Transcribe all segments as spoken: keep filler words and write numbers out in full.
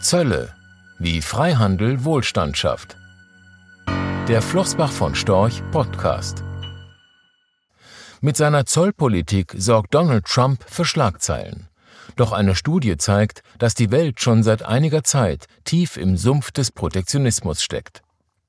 Zölle, wie Freihandel Wohlstand schafft. Der Flossbach von Storch Podcast. Mit seiner Zollpolitik sorgt Donald Trump für Schlagzeilen. Doch eine Studie zeigt, dass die Welt schon seit einiger Zeit tief im Sumpf des Protektionismus steckt.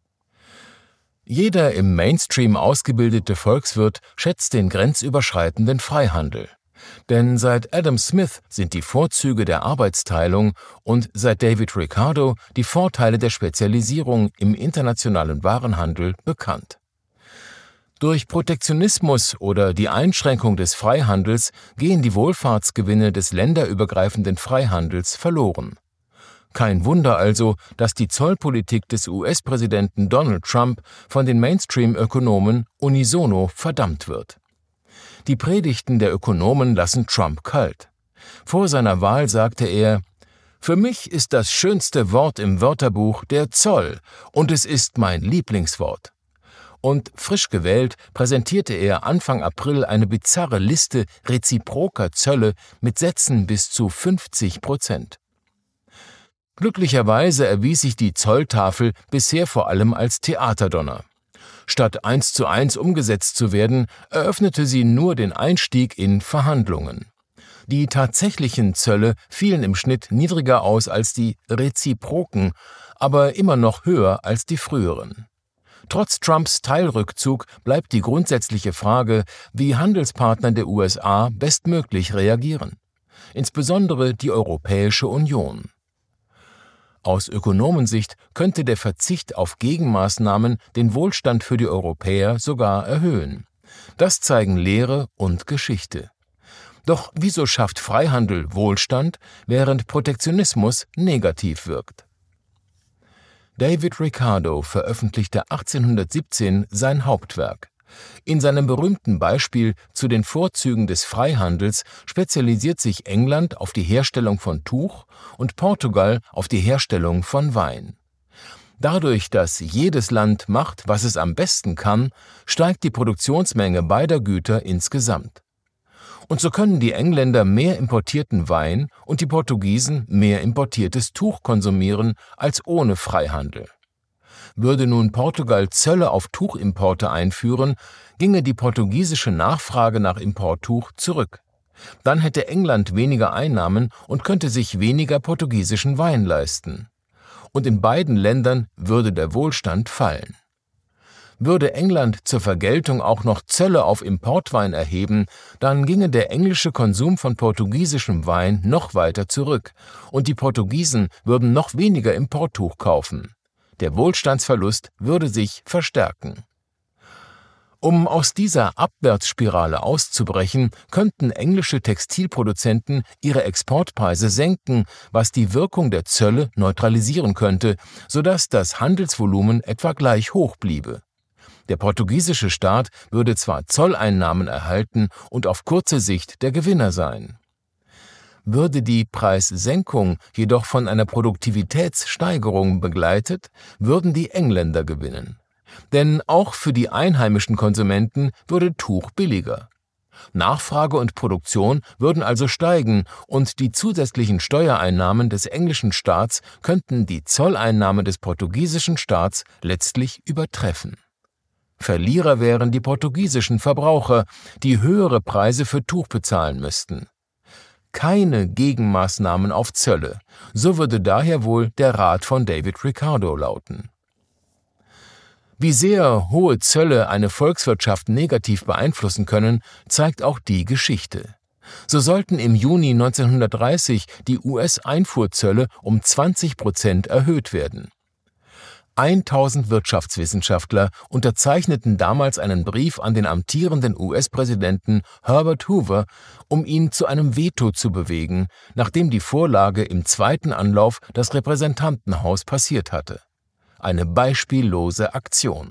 Jeder im Mainstream ausgebildete Volkswirt schätzt den grenzüberschreitenden Freihandel. Denn seit Adam Smith sind die Vorzüge der Arbeitsteilung und seit David Ricardo die Vorteile der Spezialisierung im internationalen Warenhandel bekannt. Durch Protektionismus oder die Einschränkung des Freihandels gehen die Wohlfahrtsgewinne des länderübergreifenden Freihandels verloren. Kein Wunder also, dass die Zollpolitik des U S-Präsidenten Donald Trump von den Mainstream-Ökonomen unisono verdammt wird. Die Predigten der Ökonomen lassen Trump kalt. Vor seiner Wahl sagte er: »Für mich ist das schönste Wort im Wörterbuch der Zoll, und es ist mein Lieblingswort.« Und frisch gewählt präsentierte er Anfang April eine bizarre Liste reziproker Zölle mit Sätzen bis zu fünfzig Prozent. Glücklicherweise erwies sich die Zolltafel bisher vor allem als Theaterdonner. Statt eins zu eins umgesetzt zu werden, eröffnete sie nur den Einstieg in Verhandlungen. Die tatsächlichen Zölle fielen im Schnitt niedriger aus als die reziproken, aber immer noch höher als die früheren. Trotz Trumps Teilrückzug bleibt die grundsätzliche Frage, wie Handelspartner der U S A bestmöglich reagieren. Insbesondere die Europäische Union. Aus Ökonomensicht könnte der Verzicht auf Gegenmaßnahmen den Wohlstand für die Europäer sogar erhöhen. Das zeigen Lehre und Geschichte. Doch wieso schafft Freihandel Wohlstand, während Protektionismus negativ wirkt? David Ricardo veröffentlichte achtzehnhundertsiebzehn sein Hauptwerk. In seinem berühmten Beispiel zu den Vorzügen des Freihandels spezialisiert sich England auf die Herstellung von Tuch und Portugal auf die Herstellung von Wein. Dadurch, dass jedes Land macht, was es am besten kann, steigt die Produktionsmenge beider Güter insgesamt. Und so können die Engländer mehr importierten Wein und die Portugiesen mehr importiertes Tuch konsumieren als ohne Freihandel. Würde nun Portugal Zölle auf Tuchimporte einführen, ginge die portugiesische Nachfrage nach Importtuch zurück. Dann hätte England weniger Einnahmen und könnte sich weniger portugiesischen Wein leisten. Und in beiden Ländern würde der Wohlstand fallen. Würde England zur Vergeltung auch noch Zölle auf Importwein erheben, dann ginge der englische Konsum von portugiesischem Wein noch weiter zurück und die Portugiesen würden noch weniger Importtuch kaufen. Der Wohlstandsverlust würde sich verstärken. Um aus dieser Abwärtsspirale auszubrechen, könnten englische Textilproduzenten ihre Exportpreise senken, was die Wirkung der Zölle neutralisieren könnte, sodass das Handelsvolumen etwa gleich hoch bliebe. Der portugiesische Staat würde zwar Zolleinnahmen erhalten und auf kurze Sicht der Gewinner sein. Würde die Preissenkung jedoch von einer Produktivitätssteigerung begleitet, würden die Engländer gewinnen. Denn auch für die einheimischen Konsumenten würde Tuch billiger. Nachfrage und Produktion würden also steigen und die zusätzlichen Steuereinnahmen des englischen Staats könnten die Zolleinnahmen des portugiesischen Staats letztlich übertreffen. Verlierer wären die portugiesischen Verbraucher, die höhere Preise für Tuch bezahlen müssten. Keine Gegenmaßnahmen auf Zölle, so würde daher wohl der Rat von David Ricardo lauten. Wie sehr hohe Zölle eine Volkswirtschaft negativ beeinflussen können, zeigt auch die Geschichte. So sollten im Juni neunzehnhundertdreißig die U S-Einfuhrzölle um zwanzig Prozent erhöht werden. tausend Wirtschaftswissenschaftler unterzeichneten damals einen Brief an den amtierenden U S-Präsidenten Herbert Hoover, um ihn zu einem Veto zu bewegen, nachdem die Vorlage im zweiten Anlauf das Repräsentantenhaus passiert hatte. Eine beispiellose Aktion.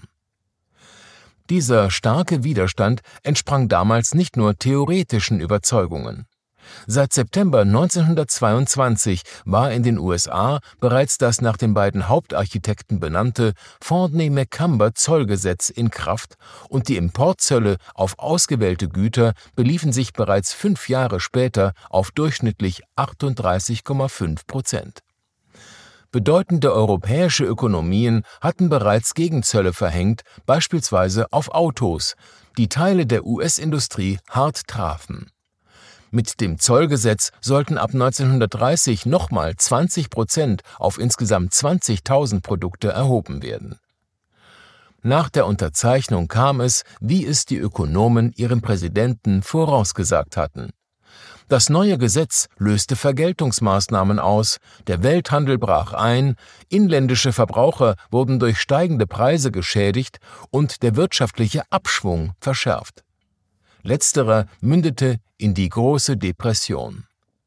Dieser starke Widerstand entsprang damals nicht nur theoretischen Überzeugungen. Seit September neunzehnhundertzweiundzwanzig war in den U S A bereits das nach den beiden Hauptarchitekten benannte Fortney-McCumber-Zollgesetz in Kraft und die Importzölle auf ausgewählte Güter beliefen sich bereits fünf Jahre später auf durchschnittlich achtunddreißig Komma fünf Prozent. Bedeutende europäische Ökonomien hatten bereits Gegenzölle verhängt, beispielsweise auf Autos, die Teile der U S-Industrie hart trafen. Mit dem Zollgesetz sollten ab neunzehnhundertdreißig nochmal zwanzig Prozent auf insgesamt zwanzigtausend Produkte erhoben werden. Nach der Unterzeichnung kam es, wie es die Ökonomen ihrem Präsidenten vorausgesagt hatten. Das neue Gesetz löste Vergeltungsmaßnahmen aus, der Welthandel brach ein, inländische Verbraucher wurden durch steigende Preise geschädigt und der wirtschaftliche Abschwung verschärft. Letzterer mündete in die große Depression.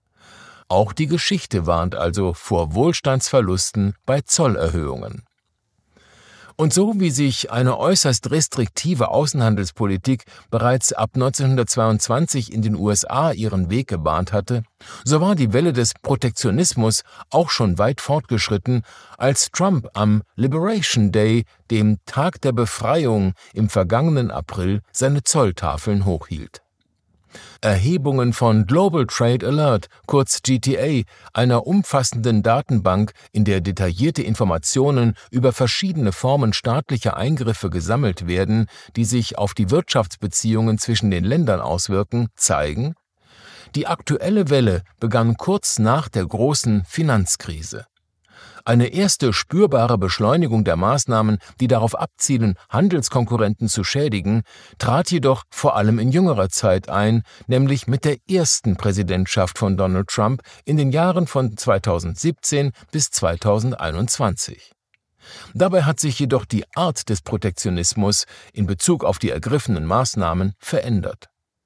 Auch die Geschichte warnt also vor Wohlstandsverlusten bei Zollerhöhungen. Und so wie sich eine äußerst restriktive Außenhandelspolitik bereits ab neunzehnhundertzweiundzwanzig in den U S A ihren Weg gebahnt hatte, so war die Welle des Protektionismus auch schon weit fortgeschritten, als Trump am Liberation Day, dem Tag der Befreiung im vergangenen April, seine Zolltafeln hochhielt. Erhebungen von Global Trade Alert, kurz G T A, einer umfassenden Datenbank, in der detaillierte Informationen über verschiedene Formen staatlicher Eingriffe gesammelt werden, die sich auf die Wirtschaftsbeziehungen zwischen den Ländern auswirken, zeigen: Die aktuelle Welle begann kurz nach der großen Finanzkrise. Eine erste spürbare Beschleunigung der Maßnahmen, die darauf abzielen, Handelskonkurrenten zu schädigen, trat jedoch vor allem in jüngerer Zeit ein, nämlich mit der ersten Präsidentschaft von Donald Trump in den Jahren von zweitausendsiebzehn bis zweitausendeinundzwanzig. Dabei hat sich jedoch die Art des Protektionismus in Bezug auf die ergriffenen Maßnahmen verändert.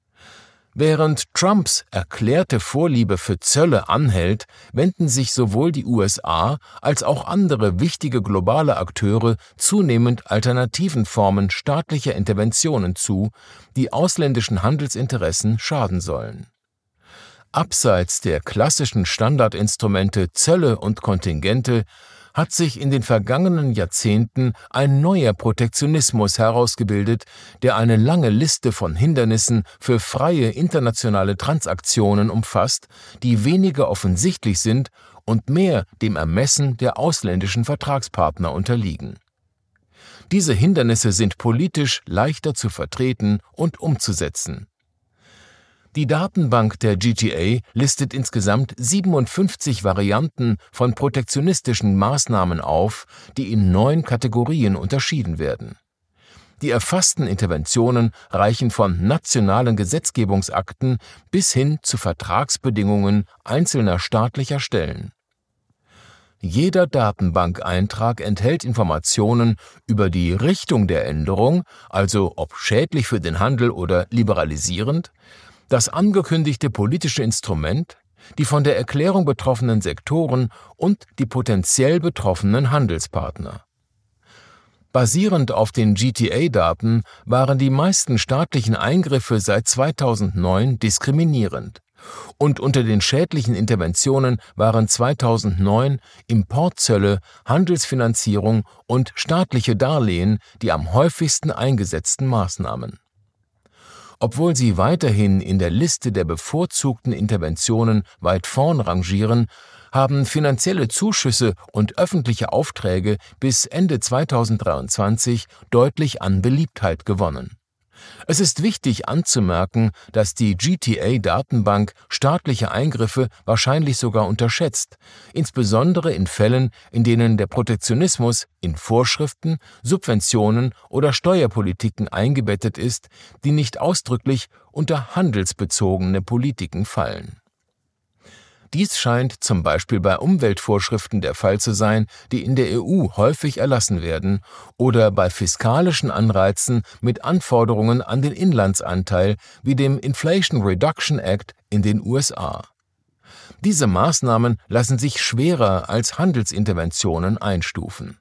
Während Trumps erklärte Vorliebe für Zölle anhält, wenden sich sowohl die U S A als auch andere wichtige globale Akteure zunehmend alternativen Formen staatlicher Interventionen zu, die ausländischen Handelsinteressen schaden sollen. Abseits der klassischen Standardinstrumente Zölle und Kontingente hat sich in den vergangenen Jahrzehnten ein neuer Protektionismus herausgebildet, der eine lange Liste von Hindernissen für freie internationale Transaktionen umfasst, die weniger offensichtlich sind und mehr dem Ermessen der ausländischen Vertragspartner unterliegen. Diese Hindernisse sind politisch leichter zu vertreten und umzusetzen. Die Datenbank der G T A listet insgesamt siebenundfünfzig Varianten von protektionistischen Maßnahmen auf, die in neun Kategorien unterschieden werden. Die erfassten Interventionen reichen von nationalen Gesetzgebungsakten bis hin zu Vertragsbedingungen einzelner staatlicher Stellen. Jeder Datenbankeintrag enthält Informationen über die Richtung der Änderung, also ob schädlich für den Handel oder liberalisierend, das angekündigte politische Instrument, die von der Erklärung betroffenen Sektoren und die potenziell betroffenen Handelspartner. Basierend auf den G T A-Daten waren die meisten staatlichen Eingriffe seit zweitausendneun diskriminierend. Und unter den schädlichen Interventionen waren zweitausendneun Importzölle, Handelsfinanzierung und staatliche Darlehen die am häufigsten eingesetzten Maßnahmen. Obwohl sie weiterhin in der Liste der bevorzugten Interventionen weit vorn rangieren, haben finanzielle Zuschüsse und öffentliche Aufträge bis Ende zweitausenddreiundzwanzig deutlich an Beliebtheit gewonnen. Es ist wichtig anzumerken, dass die G T A-Datenbank staatliche Eingriffe wahrscheinlich sogar unterschätzt, insbesondere in Fällen, in denen der Protektionismus in Vorschriften, Subventionen oder Steuerpolitiken eingebettet ist, die nicht ausdrücklich unter handelsbezogene Politiken fallen. Dies scheint zum Beispiel bei Umweltvorschriften der Fall zu sein, die in der E U häufig erlassen werden, oder bei fiskalischen Anreizen mit Anforderungen an den Inlandsanteil wie dem Inflation Reduction Act in den U S A. Diese Maßnahmen lassen sich schwerer als Handelsinterventionen einstufen.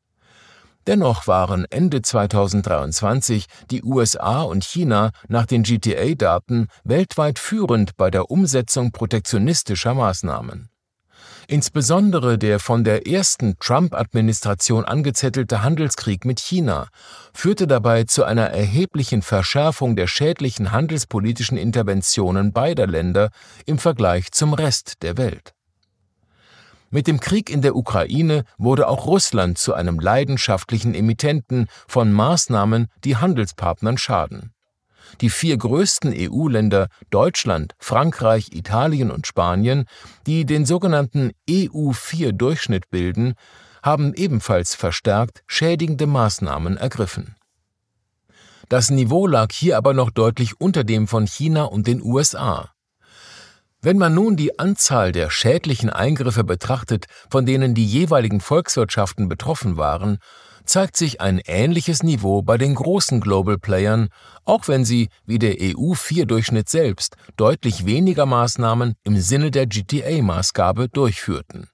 Dennoch waren Ende zweitausenddreiundzwanzig die U S A und China nach den G T A-Daten weltweit führend bei der Umsetzung protektionistischer Maßnahmen. Insbesondere der von der ersten Trump-Administration angezettelte Handelskrieg mit China führte dabei zu einer erheblichen Verschärfung der schädlichen handelspolitischen Interventionen beider Länder im Vergleich zum Rest der Welt. Mit dem Krieg in der Ukraine wurde auch Russland zu einem leidenschaftlichen Emittenten von Maßnahmen, die Handelspartnern schaden. Die vier größten E U-Länder Deutschland, Frankreich, Italien und Spanien, die den sogenannten E U vier Durchschnitt bilden, haben ebenfalls verstärkt schädigende Maßnahmen ergriffen. Das Niveau lag hier aber noch deutlich unter dem von China und den U S A. Wenn man nun die Anzahl der schädlichen Eingriffe betrachtet, von denen die jeweiligen Volkswirtschaften betroffen waren, zeigt sich ein ähnliches Niveau bei den großen Global Playern, auch wenn sie, wie der E U vier Durchschnitt selbst, deutlich weniger Maßnahmen im Sinne der G T A-Maßgabe durchführten.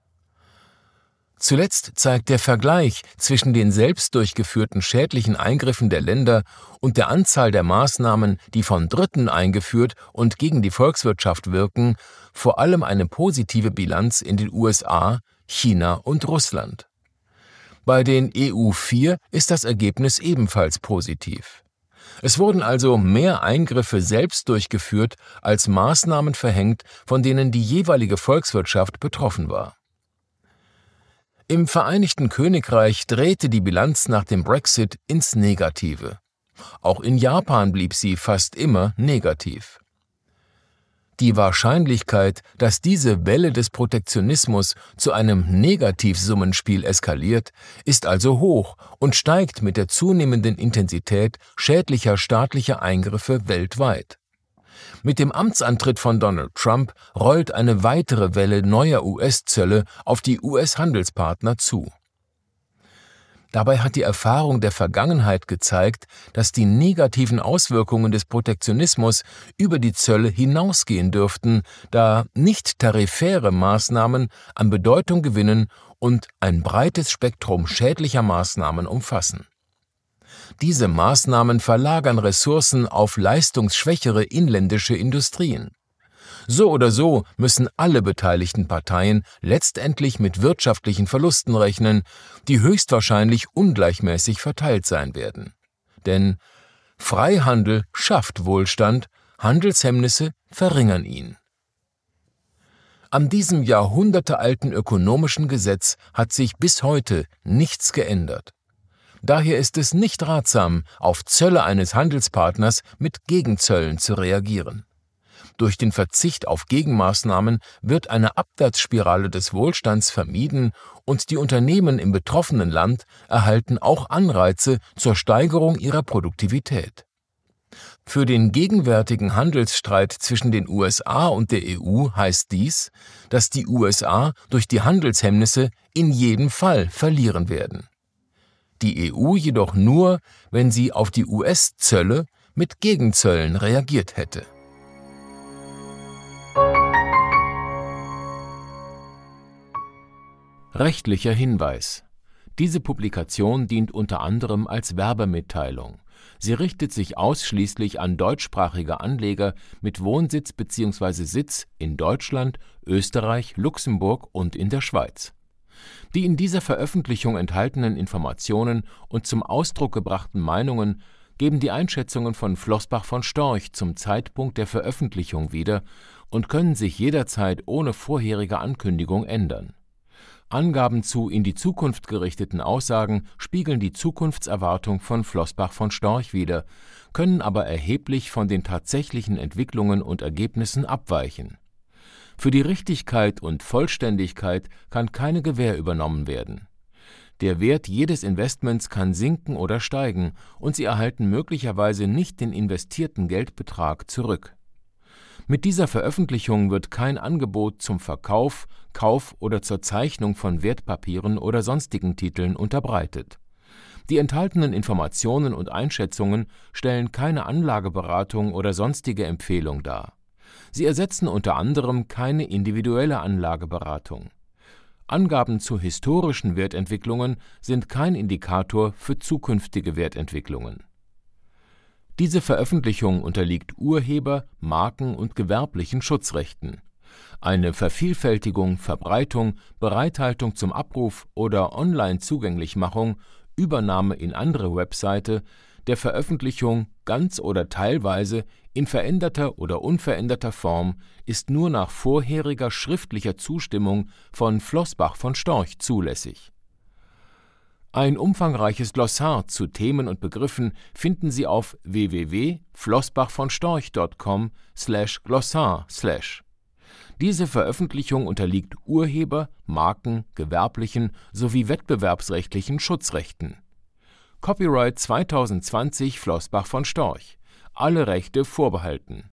Zuletzt zeigt der Vergleich zwischen den selbst durchgeführten schädlichen Eingriffen der Länder und der Anzahl der Maßnahmen, die von Dritten eingeführt und gegen die Volkswirtschaft wirken, vor allem eine positive Bilanz in den U S A, China und Russland. Bei den E U vier ist das Ergebnis ebenfalls positiv. Es wurden also mehr Eingriffe selbst durchgeführt, als Maßnahmen verhängt, von denen die jeweilige Volkswirtschaft betroffen war. Im Vereinigten Königreich drehte die Bilanz nach dem Brexit ins Negative. Auch in Japan blieb sie fast immer negativ. Die Wahrscheinlichkeit, dass diese Welle des Protektionismus zu einem Negativsummenspiel eskaliert, ist also hoch und steigt mit der zunehmenden Intensität schädlicher staatlicher Eingriffe weltweit. Mit dem Amtsantritt von Donald Trump rollt eine weitere Welle neuer U S-Zölle auf die U S-Handelspartner zu. Dabei hat die Erfahrung der Vergangenheit gezeigt, dass die negativen Auswirkungen des Protektionismus über die Zölle hinausgehen dürften, da nicht-tarifäre Maßnahmen an Bedeutung gewinnen und ein breites Spektrum schädlicher Maßnahmen umfassen. Diese Maßnahmen verlagern Ressourcen auf leistungsschwächere inländische Industrien. So oder so müssen alle beteiligten Parteien letztendlich mit wirtschaftlichen Verlusten rechnen, die höchstwahrscheinlich ungleichmäßig verteilt sein werden. Denn Freihandel schafft Wohlstand, Handelshemmnisse verringern ihn. An diesem jahrhundertealten ökonomischen Gesetz hat sich bis heute nichts geändert. Daher ist es nicht ratsam, auf Zölle eines Handelspartners mit Gegenzöllen zu reagieren. Durch den Verzicht auf Gegenmaßnahmen wird eine Abwärtsspirale des Wohlstands vermieden und die Unternehmen im betroffenen Land erhalten auch Anreize zur Steigerung ihrer Produktivität. Für den gegenwärtigen Handelsstreit zwischen den U S A und der E U heißt dies, dass die U S A durch die Handelshemmnisse in jedem Fall verlieren werden. Die E U jedoch nur, wenn sie auf die U S-Zölle mit Gegenzöllen reagiert hätte. Rechtlicher Hinweis: Diese Publikation dient unter anderem als Werbemitteilung. Sie richtet sich ausschließlich an deutschsprachige Anleger mit Wohnsitz bzw. Sitz in Deutschland, Österreich, Luxemburg und in der Schweiz. Die in dieser Veröffentlichung enthaltenen Informationen und zum Ausdruck gebrachten Meinungen geben die Einschätzungen von Floßbach von Storch zum Zeitpunkt der Veröffentlichung wieder und können sich jederzeit ohne vorherige Ankündigung ändern. Angaben zu in die Zukunft gerichteten Aussagen spiegeln die Zukunftserwartung von Floßbach von Storch wider, können aber erheblich von den tatsächlichen Entwicklungen und Ergebnissen abweichen. Für die Richtigkeit und Vollständigkeit kann keine Gewähr übernommen werden. Der Wert jedes Investments kann sinken oder steigen und Sie erhalten möglicherweise nicht den investierten Geldbetrag zurück. Mit dieser Veröffentlichung wird kein Angebot zum Verkauf, Kauf oder zur Zeichnung von Wertpapieren oder sonstigen Titeln unterbreitet. Die enthaltenen Informationen und Einschätzungen stellen keine Anlageberatung oder sonstige Empfehlung dar. Sie ersetzen unter anderem keine individuelle Anlageberatung. Angaben zu historischen Wertentwicklungen sind kein Indikator für zukünftige Wertentwicklungen. Diese Veröffentlichung unterliegt Urheber-, Marken- und gewerblichen Schutzrechten. Eine Vervielfältigung, Verbreitung, Bereithaltung zum Abruf oder Online-Zugänglichmachung, Übernahme in andere Webseite, der Veröffentlichung ganz oder teilweise in veränderter oder unveränderter Form ist nur nach vorheriger schriftlicher Zustimmung von Floßbach von Storch zulässig. Ein umfangreiches Glossar zu Themen und Begriffen finden Sie auf w w w punkt floßbach von storch punkt com slash glossar slash. Diese Veröffentlichung unterliegt Urheber-, Marken-, gewerblichen sowie wettbewerbsrechtlichen Schutzrechten. Copyright zwanzig zwanzig Floßbach von Storch. Alle Rechte vorbehalten.